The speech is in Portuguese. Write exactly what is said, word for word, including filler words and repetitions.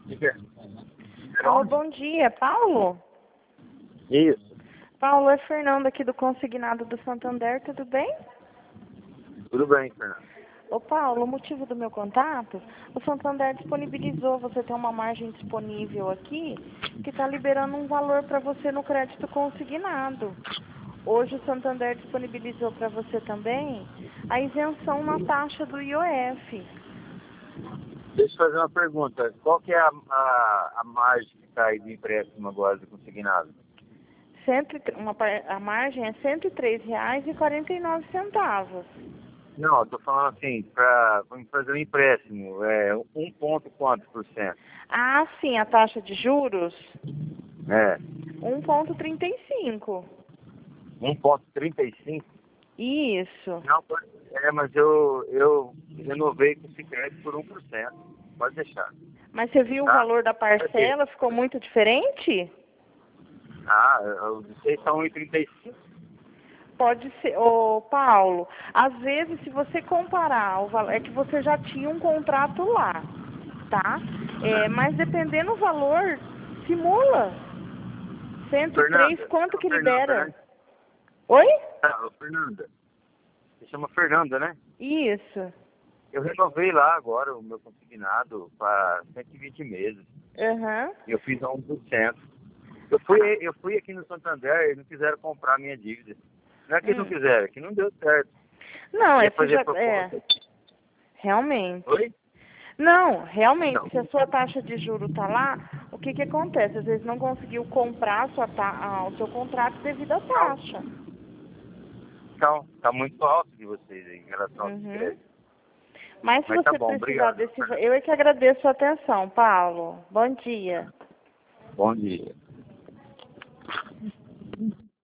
Alô, bom dia, Paulo? Isso, Paulo, é Fernando aqui do Consignado do Santander, tudo bem? tudo bem, Fernando. Ô Paulo, o motivo do meu contato, o Santander disponibilizou, você tem uma margem disponível aqui, que está liberando um valor para você no crédito consignado. Hoje o Santander disponibilizou para você também a isenção na taxa do I O F. Deixa eu fazer uma pergunta. Qual que é a, a, a margem que está aí de empréstimo agora do consignado? Cento, e tre- uma, par- a margem é cento e três reais e quarenta e nove centavos. Não, eu tô falando assim, para fazer um empréstimo, é um ponto quanto por cento? Ah, sim, a taxa de juros, É, um vírgula trinta e cinco. um ponto trinta e cinco? Isso. Não, pode- é, mas eu, eu renovei com esse crédito por um por cento. Pode deixar, Mas você viu o tá? valor da parcela? Ficou muito diferente? Ah, eu- vocês estão um e trinta e cinco? Pode ser, ô Paulo, às vezes se você comparar o valor, é que você já tinha um contrato lá, tá? É, mas dependendo do valor, simula. cento e três, Fernanda, quanto chama que Fernanda, libera? né? Oi? Ah, ô, Fernanda. Você chama Fernanda, né? Isso. Eu renovei lá agora o meu consignado para cento e vinte meses. Aham. Eu fiz a um por cento. Eu fui, eu fui aqui no Santander e não quiseram comprar a minha dívida. Não é que eles não Hum. quiseram, é que não deu certo. Não, é Ia que fazer já, é, proposta. realmente. Oi? Não, realmente, Não. se a sua taxa de juro está lá, o que que acontece? Às vezes não conseguiu comprar a sua ta ah, o seu contrato devido à Então, taxa. então, tá muito alto de vocês aí em relação ao Uhum. crédito. Mas se Mas tá você bom, precisar obrigado. desse... Fernanda. Eu é que agradeço a atenção, Paulo. Bom dia. Bom dia.